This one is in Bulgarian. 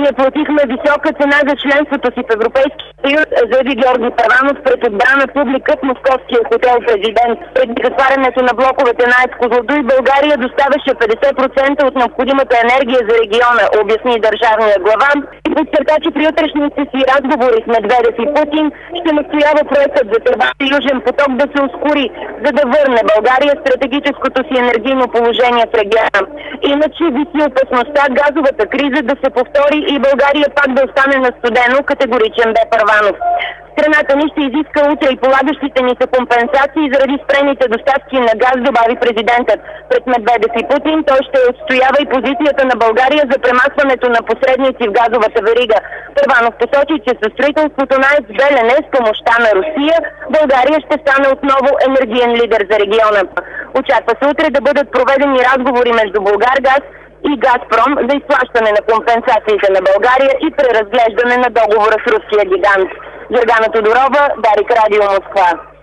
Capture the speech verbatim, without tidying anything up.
не платихме висока цена за членството си в Европейския съюз, заяви Георги Първанов пред отбрана публика в московския хотел Президент. Преди затварянето на блоковете на АЕЦ Козлодуй, България доставяше петдесет процента от необходимата енергия за региона, обясни държавния глава и подчерта, че при утрешните си разговори с Медведев и Путин ще настоява проектът за Тръбата Южен поток да се ускори, за да върне България стратегическото си енергийно положение в региона. Иначе виси опасността газовата криза да се повтори и България пак да остане на студено, категоричен бе Първанов. Страната ни ще изиска утре и полагащите ни се компенсации заради спрените доставки на газ, добави президентът. Пред Медведев и Путин той ще отстоява и позицията на България за премахването на посредници в газовата верига. Първанов посочи, че със строителството на АЕЦ Белене с помощта на Русия, България ще стане отново енергиен лидер за региона. Очаква се утре да бъдат проведени разговори между Булгаргаз и Газпром за изплащане на компенсациите на България и преразглеждане на договора с руския гигант. Гергана Тодорова, Дарик, Радио Москва.